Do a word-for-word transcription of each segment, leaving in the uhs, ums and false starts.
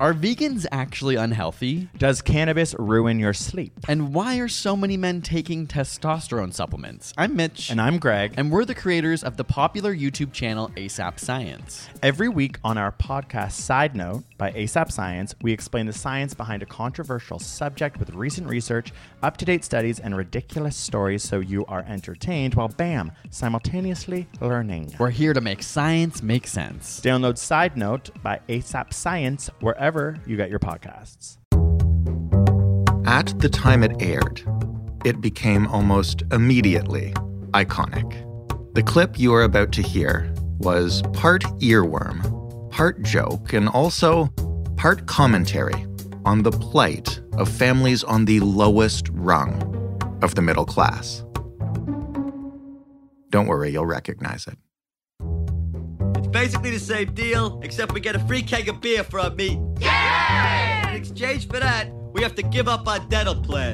Are vegans actually unhealthy? Does cannabis ruin your sleep? And why are so many men taking testosterone supplements? I'm Mitch. And I'm Greg. And we're the creators of the popular YouTube channel ASAP Science. Every week on our podcast Side Note by ASAP Science, we explain the science behind a controversial subject with recent research, up-to-date studies, and ridiculous stories so you are entertained while, bam, simultaneously learning. We're here to make science make sense. Download Side Note by ASAP Science wherever you get your podcasts. At the time it aired, it became almost immediately iconic. The clip you are about to hear was part earworm, part joke, and also part commentary on the plight of families on the lowest rung of the middle class. Don't worry, you'll recognize it. It's basically the same deal, except we get a free keg of beer for our meat. Yay! In exchange for that, we have to give up our dental plan.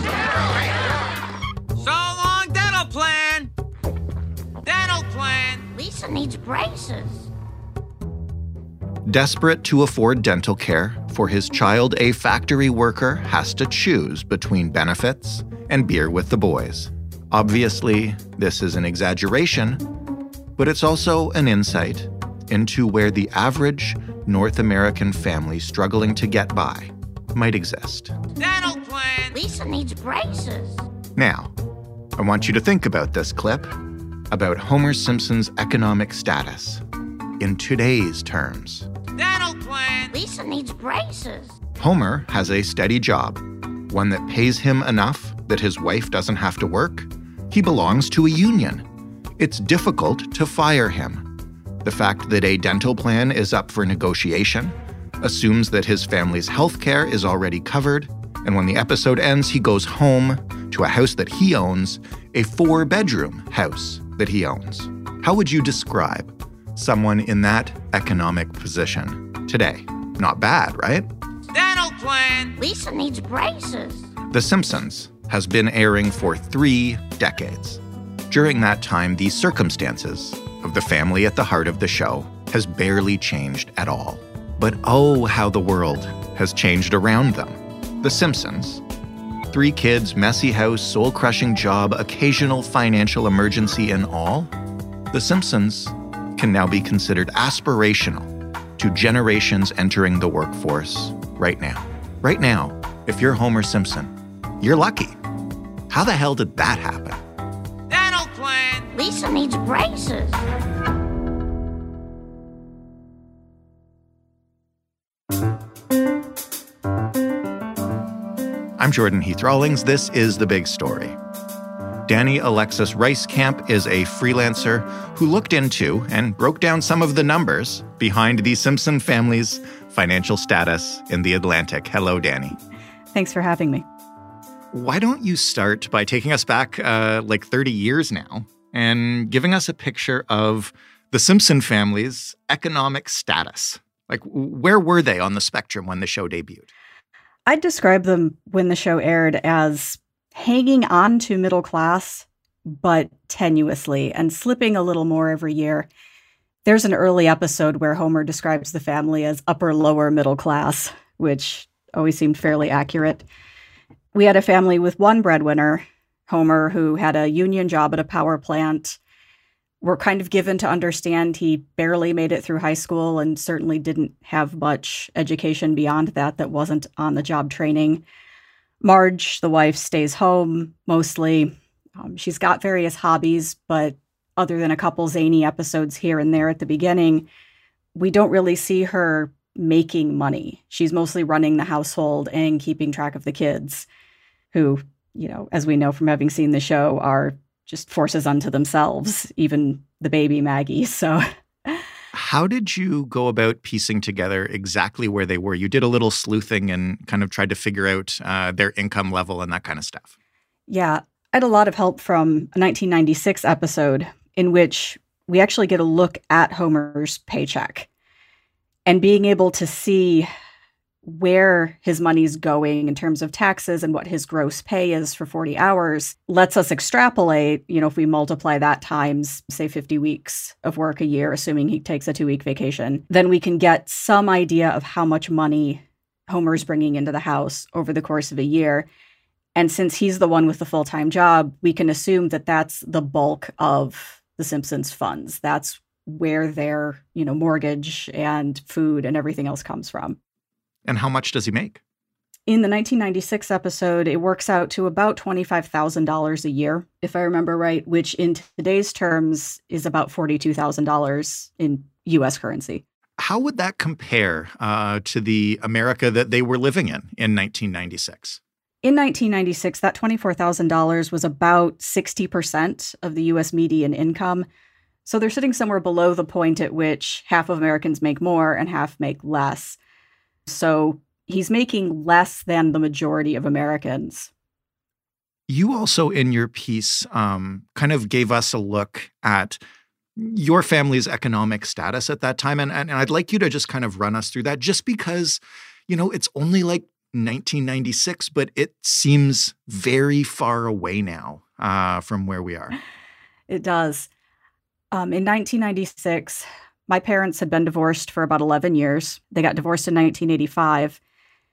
So long, dental plan! Dental plan! Lisa needs braces. Desperate to afford dental care for his child, a factory worker has to choose between benefits and beer with the boys. Obviously, this is an exaggeration, but it's also an insight into where the average North American family struggling to get by might exist. Dental plan! Lisa needs braces. Now, I want you to think about this clip about Homer Simpson's economic status in today's terms. Dental plan! Lisa needs braces. Homer has a steady job, one that pays him enough that his wife doesn't have to work. He belongs to a union. It's difficult to fire him. The fact that a dental plan is up for negotiation assumes that his family's health care is already covered, and when the episode ends, he goes home to a house that he owns, a four-bedroom house that he owns. How would you describe someone in that economic position today? Not bad, right? Dental plan! Lisa needs braces. The Simpsons has been airing for three decades. During that time, the circumstances of the family at the heart of the show has barely changed at all. But oh, how the world has changed around them. The Simpsons, three kids, messy house, soul-crushing job, occasional financial emergency and all, The Simpsons can now be considered aspirational to generations entering the workforce right now. Right now, if you're Homer Simpson, you're lucky. How the hell did that happen? Dental plan! Lisa needs braces. I'm Jordan Heath Rawlings. This is The Big Story. Danny Alexis Rice-Camp is a freelancer who looked into and broke down some of the numbers behind the Simpson family's financial status in The Atlantic. Hello, Danny. Thanks for having me. Why don't you start by taking us back uh, like thirty years now and giving us a picture of the Simpson family's economic status? Like, where were they on the spectrum when the show debuted? I'd describe them when the show aired as hanging on to middle class, but tenuously and slipping a little more every year. There's an early episode where Homer describes the family as upper lower middle class, which always seemed fairly accurate. We had a family with one breadwinner, Homer, who had a union job at a power plant. We're kind of given to understand he barely made it through high school and certainly didn't have much education beyond that that wasn't on-the-job training. Marge, the wife, stays home mostly. Um, she's got various hobbies, but other than a couple zany episodes here and there at the beginning, we don't really see her making money. She's mostly running the household and keeping track of the kids, who, you know, as we know from having seen the show, are just forces unto themselves, even the baby Maggie. So how did you go about piecing together exactly where they were? You did a little sleuthing and kind of tried to figure out uh, their income level and that kind of stuff. Yeah, I had a lot of help from a nineteen ninety-six episode in which we actually get a look at Homer's paycheck and being able to see where his money's going in terms of taxes and what his gross pay is for forty hours lets us extrapolate, you know, if we multiply that times, say, fifty weeks of work a year, assuming he takes a two-week vacation, then we can get some idea of how much money Homer's bringing into the house over the course of a year. And since he's the one with the full-time job, we can assume that that's the bulk of the Simpsons funds. That's where their, you know, mortgage and food and everything else comes from. And how much does he make? In the nineteen ninety-six episode, it works out to about twenty-five thousand dollars a year, if I remember right, which in today's terms is about forty-two thousand dollars in U S currency. How would that compare uh, to the America that they were living in in nineteen ninety-six? In nineteen ninety-six, that twenty-four thousand dollars was about sixty percent of the U S median income. So they're sitting somewhere below the point at which half of Americans make more and half make less. So he's making less than the majority of Americans. You also, in your piece, um, kind of gave us a look at your family's economic status at that time. And, and, and I'd like you to just kind of run us through that, just because, you know, it's only like nineteen ninety-six, but it seems very far away now uh, from where we are. It does. Um, in nineteen ninety-six, my parents had been divorced for about eleven years. They got divorced in nineteen eighty-five.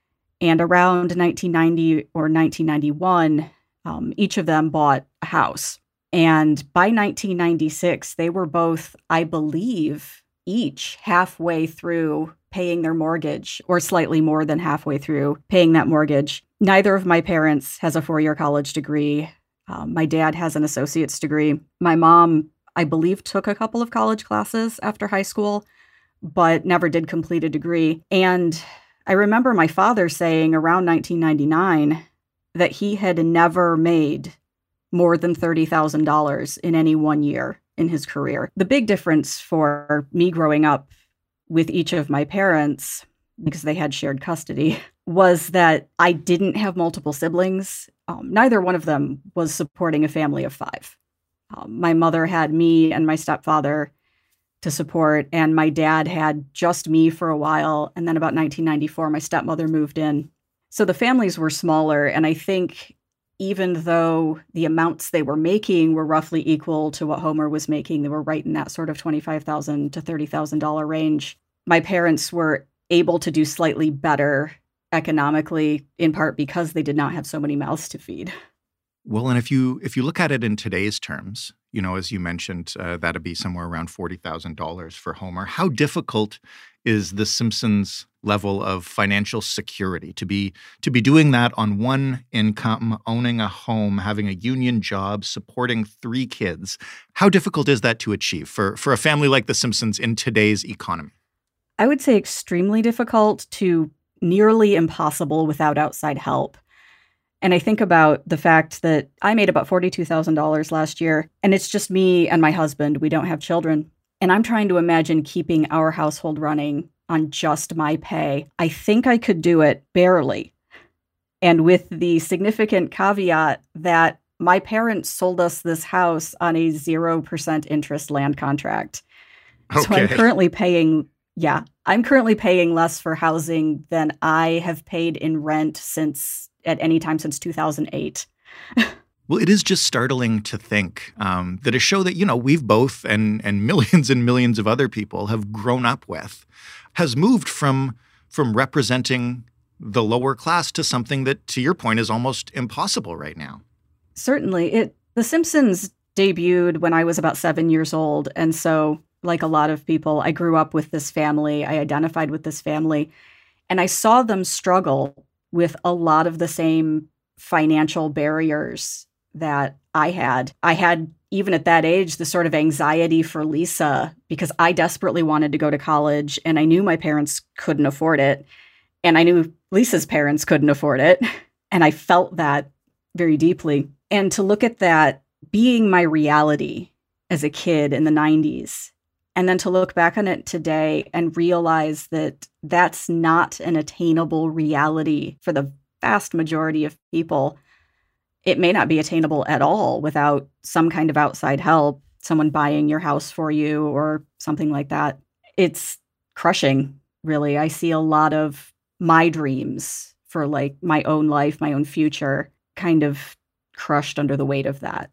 And around nineteen ninety or nineteen ninety-one, um, each of them bought a house. And by nineteen ninety-six, they were both, I believe, each halfway through paying their mortgage, or slightly more than halfway through paying that mortgage. Neither of my parents has a four-year college degree. Um, my dad has an associate's degree. My mom, I believe, took a couple of college classes after high school, but never did complete a degree. And I remember my father saying around nineteen ninety-nine that he had never made more than thirty thousand dollars in any one year in his career. The big difference for me growing up with each of my parents, because they had shared custody, was that I didn't have multiple siblings. Um, neither one of them was supporting a family of five. Um, my mother had me and my stepfather to support, and my dad had just me for a while. And then about nineteen ninety-four, my stepmother moved in. So the families were smaller. And I think even though the amounts they were making were roughly equal to what Homer was making, they were right in that sort of twenty-five thousand dollars to thirty thousand dollars range. My parents were able to do slightly better economically, in part because they did not have so many mouths to feed. Well, and if you if you look at it in today's terms, you know, as you mentioned, uh, that'd be somewhere around forty thousand dollars for Homer. How difficult is the Simpsons level of financial security to be to be doing that on one income, owning a home, having a union job, supporting three kids? How difficult is that to achieve for, for a family like the Simpsons in today's economy? I would say extremely difficult to nearly impossible without outside help. And I think about the fact that I made about forty-two thousand dollars last year, and it's just me and my husband. We don't have children. And I'm trying to imagine keeping our household running on just my pay. I think I could do it barely. And with the significant caveat that my parents sold us this house on a zero percent interest land contract. Okay. So I'm currently paying, yeah, I'm currently paying less for housing than I have paid in rent since at any time since two thousand eight. Well, it is just startling to think um, that a show that, you know, we've both and and millions and millions of other people have grown up with has moved from from representing the lower class to something that, to your point, is almost impossible right now. Certainly. It The Simpsons debuted when I was about seven years old. And so, like a lot of people, I grew up with this family. I identified with this family. And I saw them struggle with a lot of the same financial barriers that I had. I had, even at that age, the sort of anxiety for Lisa because I desperately wanted to go to college and I knew my parents couldn't afford it. And I knew Lisa's parents couldn't afford it. And I felt that very deeply. And to look at that being my reality as a kid in the nineties, and then to look back on it today and realize that that's not an attainable reality for the vast majority of people. It may not be attainable at all without some kind of outside help, someone buying your house for you or something like that. It's crushing, really. I see a lot of my dreams for like my own life, my own future, kind of crushed under the weight of that.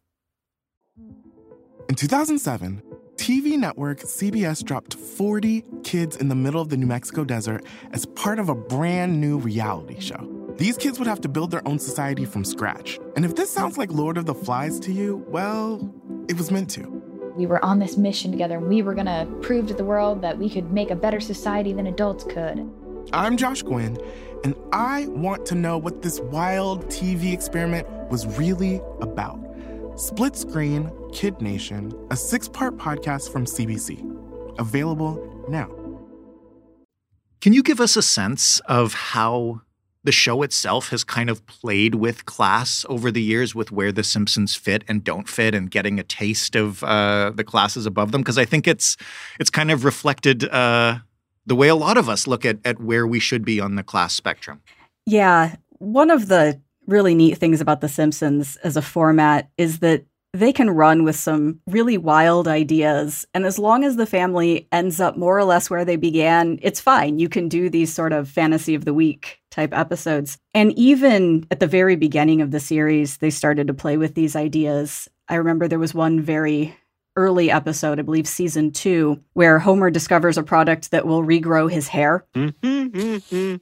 In two thousand seven, T V network C B S dropped forty kids in the middle of the New Mexico desert as part of a brand new reality show. These kids would have to build their own society from scratch. And if this sounds like Lord of the Flies to you, well, it was meant to. We were on this mission together, and we were going to prove to the world that we could make a better society than adults could. I'm Josh Gwynn, and I want to know what this wild T V experiment was really about. Split Screen, Kid Nation, a six-part podcast from C B C. Available now. Can you give us a sense of how the show itself has kind of played with class over the years, with where The Simpsons fit and don't fit, and getting a taste of uh, the classes above them? Because I think it's it's kind of reflected uh, the way a lot of us look at, at where we should be on the class spectrum. Yeah. One of the really neat things about The Simpsons as a format is that they can run with some really wild ideas. And as long as the family ends up more or less where they began, it's fine. You can do these sort of fantasy of the week type episodes. And even at the very beginning of the series, they started to play with these ideas. I remember there was one very early episode, I believe season two, where Homer discovers a product that will regrow his hair. Mm-hmm.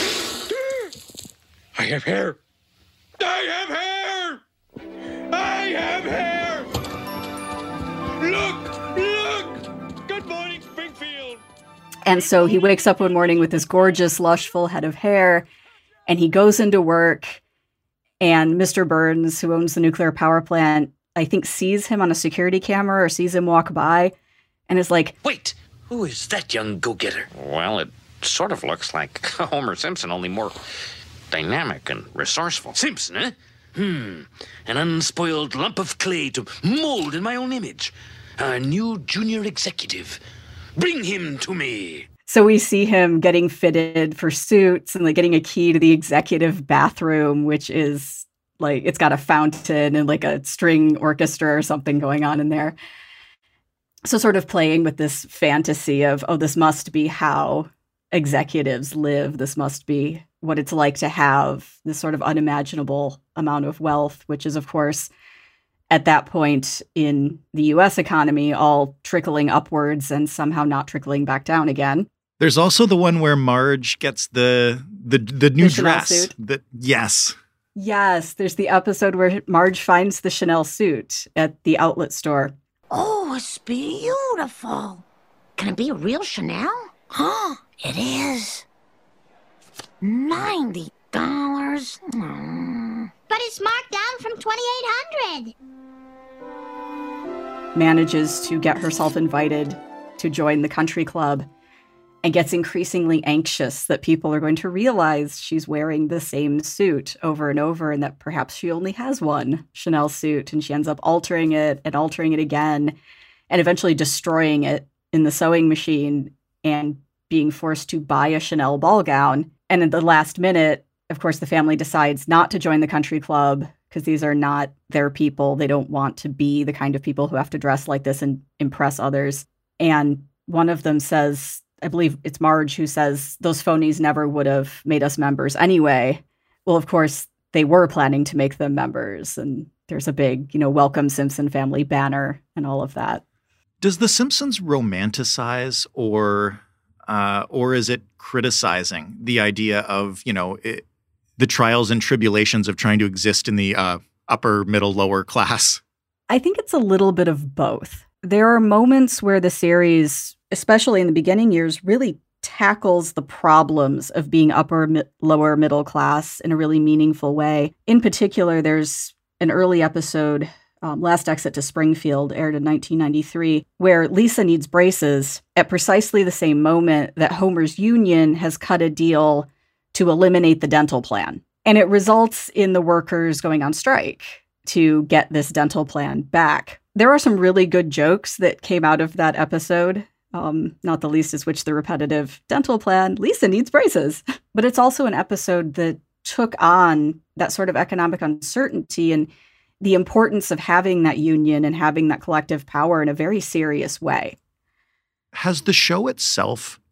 I have hair. I have hair. I have hair! Look! Look! Good morning, Springfield! And so he wakes up one morning with this gorgeous, lush, full head of hair, and he goes into work, and Mister Burns, who owns the nuclear power plant, I think sees him on a security camera or sees him walk by, and is like, Wait! Who is that young go-getter? Well, it sort of looks like Homer Simpson, only more dynamic and resourceful. Simpson, eh? Hmm, an unspoiled lump of clay to mold in my own image. Our new junior executive. Bring him to me. So we see him getting fitted for suits and like getting a key to the executive bathroom, which is like, it's got a fountain and like a string orchestra or something going on in there. So sort of playing with this fantasy of, oh, this must be how executives live. This must be what it's like to have this sort of unimaginable amount of wealth, which is, of course, at that point in the U S economy, all trickling upwards and somehow not trickling back down again. There's also the one where Marge gets the the the new The Chanel dress. suit. That yes. Yes, there's the episode where Marge finds the Chanel suit at the outlet store. Oh, it's beautiful. Can it be a real Chanel? Huh, it is. ninety dollars. Mm. But it's marked down from twenty-eight hundred dollars. Manages to get herself invited to join the country club and gets increasingly anxious that people are going to realize she's wearing the same suit over and over and that perhaps she only has one Chanel suit, and she ends up altering it and altering it again and eventually destroying it in the sewing machine and being forced to buy a Chanel ball gown. And at the last minute, of course, the family decides not to join the country club because these are not their people. They don't want to be the kind of people who have to dress like this and impress others. And one of them says, I believe it's Marge who says, those phonies never would have made us members anyway. Well, of course, they were planning to make them members. And there's a big, you know, welcome Simpson family banner and all of that. Does The Simpsons romanticize or uh, or is it criticizing the idea of, you know, it, the trials and tribulations of trying to exist in the uh, upper, middle, lower class? I think it's a little bit of both. There are moments where the series, especially in the beginning years, really tackles the problems of being upper, mi- lower, middle class in a really meaningful way. In particular, there's an early episode, um, Last Exit to Springfield, aired in nineteen ninety-three, where Lisa needs braces at precisely the same moment that Homer's union has cut a deal to eliminate the dental plan. And it results in the workers going on strike to get this dental plan back. There are some really good jokes that came out of that episode, um, not the least is which the repetitive dental plan, Lisa needs braces. But it's also an episode that took on that sort of economic uncertainty and the importance of having that union and having that collective power in a very serious way. Has the show itself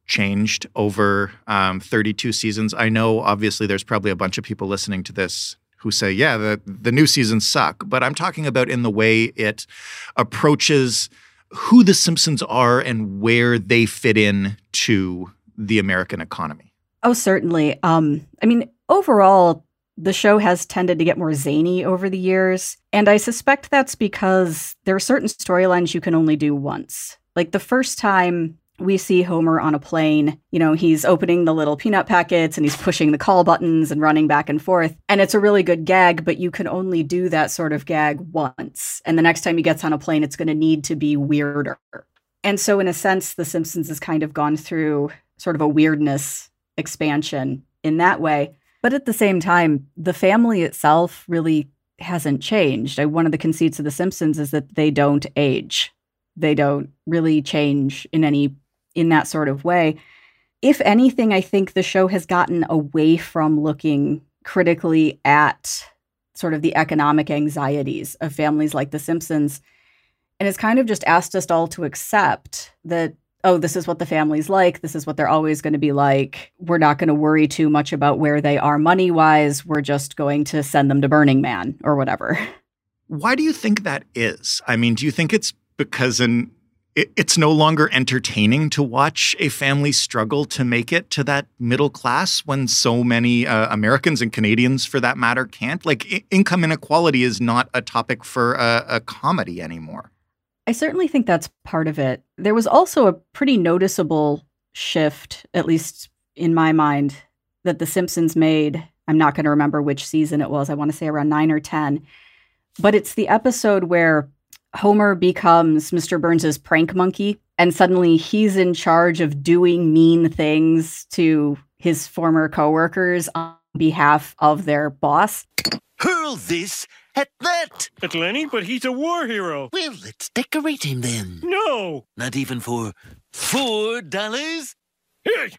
changed over um, thirty-two seasons? I know, obviously, there's probably a bunch of people listening to this who say, yeah, the, the new seasons suck. But I'm talking about in the way it approaches who the Simpsons are and where they fit in to the American economy. Oh, certainly. Um, I mean, overall, the show has tended to get more zany over the years. And I suspect that's because there are certain storylines you can only do once. Like the first time we see Homer on a plane, you know, he's opening the little peanut packets and he's pushing the call buttons and running back and forth. And it's a really good gag, but you can only do that sort of gag once. And the next time he gets on a plane, it's going to need to be weirder. And so in a sense, The Simpsons has kind of gone through sort of a weirdness expansion in that way. But at the same time, the family itself really hasn't changed. One of the conceits of The Simpsons is that they don't age. They don't really change in any in that sort of way. If anything, I think the show has gotten away from looking critically at sort of the economic anxieties of families like The Simpsons. And it's kind of just asked us all to accept that, oh, this is what the family's like. This is what they're always going to be like. We're not going to worry too much about where they are money-wise. We're just going to send them to Burning Man or whatever. Why do you think that is? I mean, do you think it's because in it's no longer entertaining to watch a family struggle to make it to that middle class when so many uh, Americans and Canadians, for that matter, can't? Like, I- income inequality is not a topic for a, a comedy anymore. I certainly think that's part of it. There was also a pretty noticeable shift, at least in my mind, that The Simpsons made. I'm not going to remember which season it was. I want to say around nine or ten. But it's the episode where Homer becomes Mister Burns' prank monkey, and suddenly he's in charge of doing mean things to his former coworkers on behalf of their boss. Hurl this at that! At Lenny, but he's a war hero. Well, let's decorate him then. No! Not even for four dollars? Hey!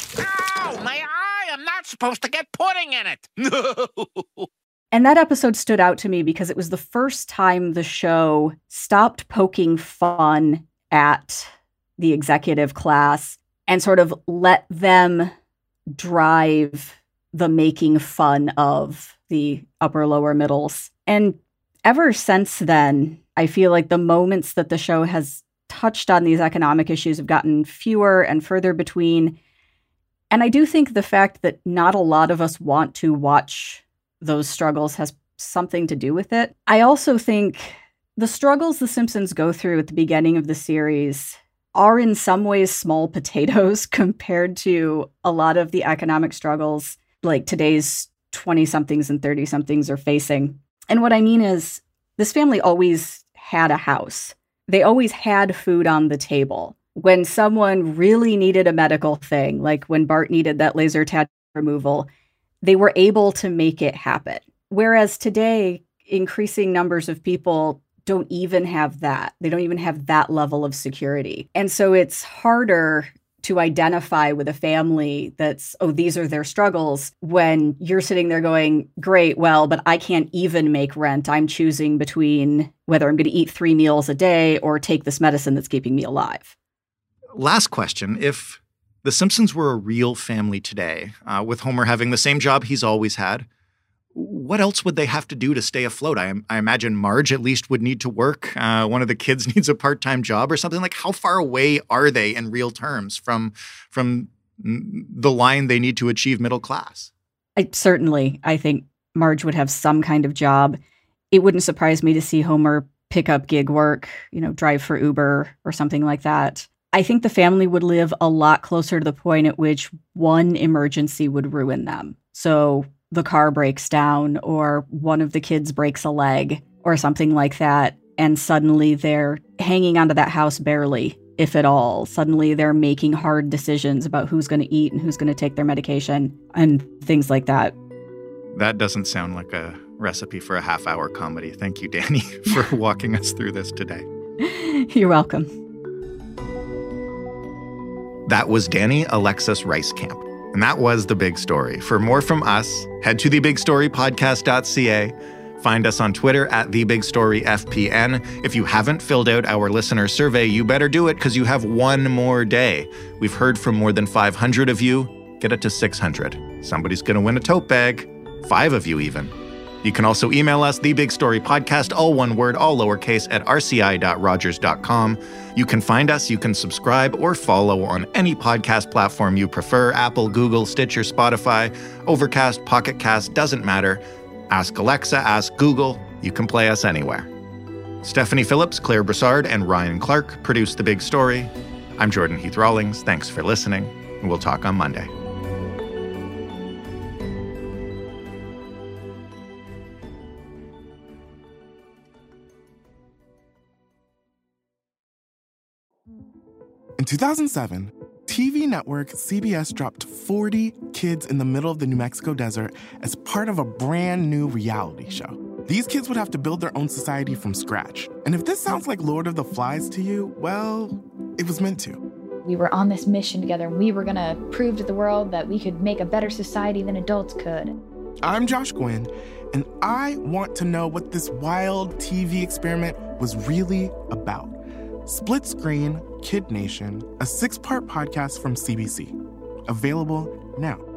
Ow, my eye! I'm not supposed to get pudding in it! No! And that episode stood out to me because it was the first time the show stopped poking fun at the executive class and sort of let them drive the making fun of the upper lower middles. And ever since then, I feel like the moments that the show has touched on these economic issues have gotten fewer and further between. And I do think the fact that not a lot of us want to watch those struggles has something to do with it. I also think the struggles The Simpsons go through at the beginning of the series are in some ways small potatoes compared to a lot of the economic struggles like today's twenty-somethings and thirty-somethings are facing. And what I mean is, this family always had a house. They always had food on the table. When someone really needed a medical thing, like when Bart needed that laser tattoo removal, they were able to make it happen. Whereas today, increasing numbers of people don't even have that. They don't even have that level of security. And so it's harder to identify with a family that's, oh, these are their struggles, when you're sitting there going, great, well, but I can't even make rent. I'm choosing between whether I'm going to eat three meals a day or take this medicine that's keeping me alive. Last question. If The Simpsons were a real family today, uh, with Homer having the same job he's always had, what else would they have to do to stay afloat? I, I imagine Marge at least would need to work. Uh, one of the kids needs a part-time job or something. Like, how far away are they in real terms from, from the line they need to achieve middle class? I, certainly, I think Marge would have some kind of job. It wouldn't surprise me to see Homer pick up gig work, you know, drive for Uber or something like that. I think the family would live a lot closer to the point at which one emergency would ruin them. So the car breaks down, or one of the kids breaks a leg or something like that, and suddenly they're hanging onto that house barely, if at all. Suddenly they're making hard decisions about who's going to eat and who's going to take their medication and things like that. That doesn't sound like a recipe for a half-hour comedy. Thank you, Danny, for walking us through this today. You're welcome. That was Danny Alexis Reiskamp. And that was The Big Story. For more from us, head to the big story podcast dot c a. Find us on Twitter at The Big Story F P N. If you haven't filled out our listener survey, you better do it because you have one more day. We've heard from more than five hundred of you. Get it to six hundred. Somebody's going to win a tote bag. Five of you even. You can also email us, The Big Story Podcast, all one word, all lowercase, at r c i dot rogers dot com. You can find us, you can subscribe or follow on any podcast platform you prefer, Apple, Google, Stitcher, Spotify, Overcast, Pocket Cast, doesn't matter. Ask Alexa, ask Google, you can play us anywhere. Stephanie Phillips, Claire Broussard, and Ryan Clark produced The Big Story. I'm Jordan Heath Rawlings. Thanks for listening, and we'll talk on Monday. In two thousand seven, T V network C B S dropped forty kids in the middle of the New Mexico desert as part of a brand new reality show. These kids would have to build their own society from scratch. And if this sounds like Lord of the Flies to you, well, it was meant to. We were on this mission together. We were going to prove to the world that we could make a better society than adults could. I'm Josh Gwynn, and I want to know what this wild T V experiment was really about. Split Screen, Kid Nation, a six-part podcast from C B C. Available now.